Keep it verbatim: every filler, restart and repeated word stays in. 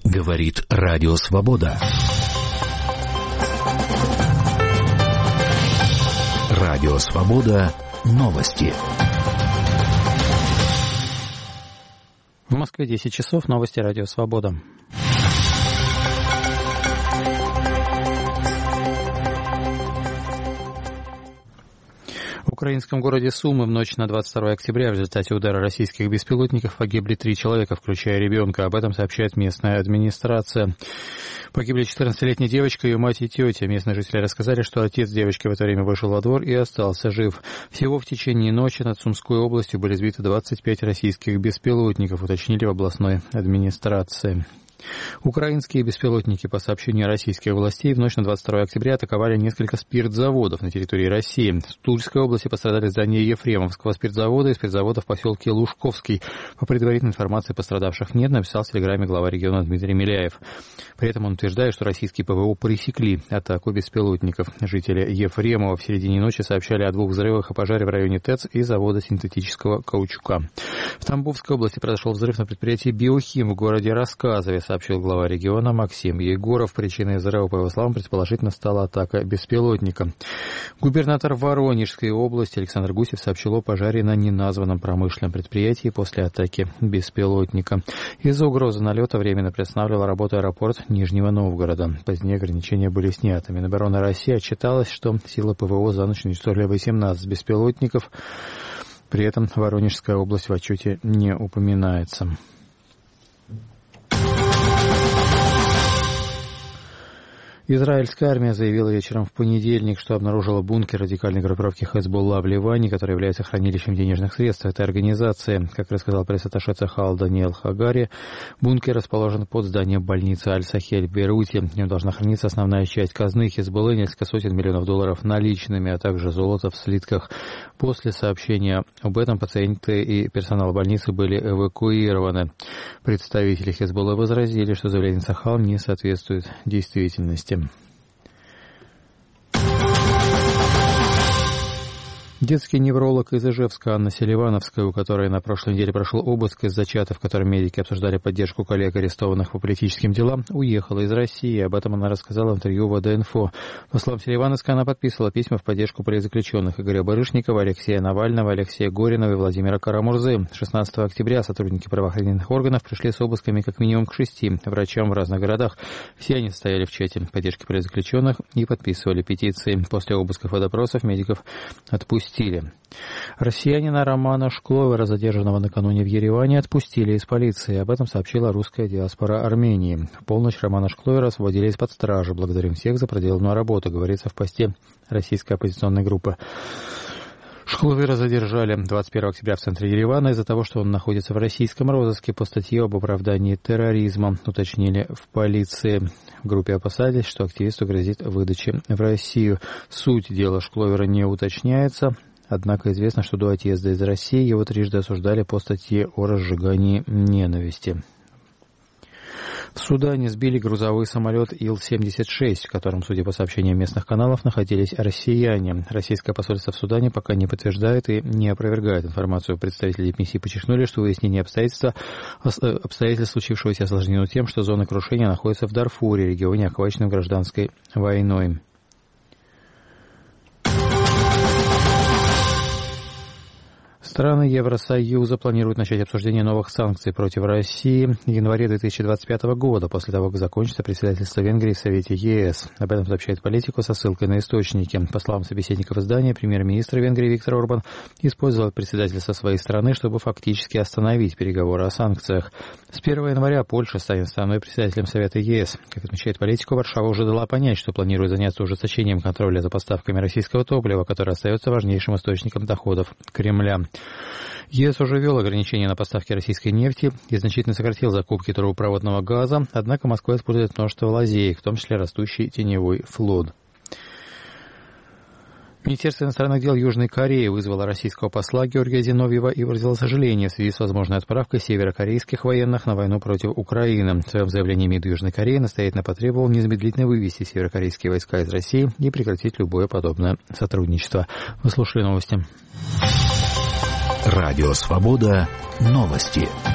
Говорит Радио Свобода. Радио Свобода. Новости. В Москве десять часов. Новости Радио Свобода. В украинском городе Сумы в ночь на двадцать второе октября в результате удара российских беспилотников погибли три человека, включая ребенка. Об этом сообщает местная администрация. Погибли четырнадцатилетняя девочка, ее мать и тетя. Местные жители рассказали, что отец девочки в это время вышел во двор и остался жив. Всего в течение ночи над Сумской областью были сбиты двадцать пять российских беспилотников, уточнили в областной администрации. Украинские беспилотники, по сообщению российских властей, в ночь на двадцать второе октября атаковали несколько спиртзаводов на территории России. В Тульской области пострадали здания Ефремовского спиртзавода и спиртзавода в поселке Лужковский. По предварительной информации пострадавших нет, написал в телеграме глава региона Дмитрий Миляев. При этом он утверждает, что российские ПВО пресекли атаку беспилотников. Жители Ефремова в середине ночи сообщали о двух взрывах и пожаре в районе ТЭЦ и завода синтетического каучука. В Тамбовской области произошел взрыв на предприятии «Биохим» в городе Рассказове, сообщил глава региона Максим Егоров. Причиной взрыва, по его словам, предположительно стала атака беспилотника. Губернатор Воронежской области Александр Гусев сообщил о пожаре на неназванном промышленном предприятии после атаки беспилотника. Из-за угрозы налета временно приостанавливал работу аэропорт Нижнего Новгорода. Позднее ограничения были сняты. Минобороны России отчиталась, что силы ПВО за ночь уничтожили восемнадцать беспилотников. При этом Воронежская область в отчете не упоминается. Израильская армия заявила вечером в понедельник, что обнаружила бункер радикальной группировки Хезболла в Ливане, который является хранилищем денежных средств этой организации. Как рассказал пресс-атташе Цахал Даниэль Хагари, бункер расположен под зданием больницы Аль-Сахель в Бейруте. В нем должна храниться основная часть казны Хезболлы, несколько сотен миллионов долларов наличными, а также золото в слитках. После сообщения об этом пациенты и персонал больницы были эвакуированы. Представители Хезболлы возразили, что заявление Цахал не соответствует действительности. Детский невролог из Ижевска Анна Селивановская, у которой на прошлой неделе прошел обыск из-за чата, в котором медики обсуждали поддержку коллег, арестованных по политическим делам, уехала из России. Об этом она рассказала в интервью в ВД-инфо. По словам Селивановской, она подписывала письма в поддержку политзаключенных Игоря Барышникова, Алексея Навального, Алексея Горинова и Владимира Карамурзы. шестнадцатого октября сотрудники правоохранительных органов пришли с обысками как минимум к шести врачам в разных городах. Все они стояли в чате поддержки политзаключенных и подписывали петиции. После обысков и допросов медиков отпустили. Россиянина Романа Шкловера, задержанного накануне в Ереване, отпустили из полиции. Об этом сообщила русская диаспора Армении. В полночь Романа Шкловера освободили из-под стражи. Благодарим всех за проделанную работу, говорится в посте российской оппозиционной группы. Шкловера задержали двадцать первого октября в центре Еревана из-за того, что он находится в российском розыске по статье об оправдании терроризма, уточнили в полиции. В группе опасались, что активисту грозит выдача в Россию. Суть дела Шкловера не уточняется, однако известно, что до отъезда из России его трижды осуждали по статье о разжигании ненависти. В Судане сбили грузовой самолет Ил семьдесят шесть, в котором, судя по сообщениям местных каналов, находились россияне. Российское посольство в Судане пока не подтверждает и не опровергает информацию. Представители миссии подчеркнули, что выяснение обстоятельств, обстоятельств случившегося осложнено тем, что зона крушения находится в Дарфуре, регионе, охваченном гражданской войной. Страны Евросоюза планируют начать обсуждение новых санкций против России в январе две тысячи двадцать пятого года, после того, как закончится председательство Венгрии в Совете ЕС. Об этом сообщает Политико со ссылкой на источники. По словам собеседников издания, премьер-министр Венгрии Виктор Орбан использовал председательство своей страны, чтобы фактически остановить переговоры о санкциях. С первого января Польша станет страной председателем Совета ЕС. Как отмечает Политико, Варшава уже дала понять, что планирует заняться ужесточением контроля за поставками российского топлива, которое остается важнейшим источником доходов Кремля. ЕС уже ввел ограничения на поставки российской нефти и значительно сократил закупки трубопроводного газа, однако Москва использует множество лазеек, в том числе растущий теневой флот. Министерство иностранных дел Южной Кореи вызвало российского посла Георгия Зиновьева и выразило сожаление в связи с возможной отправкой северокорейских военных на войну против Украины. В своем заявлении МИД Южной Кореи настоятельно потребовал незамедлительно вывести северокорейские войска из России и прекратить любое подобное сотрудничество. Вы слушали новости. Радио Свобода. Новости.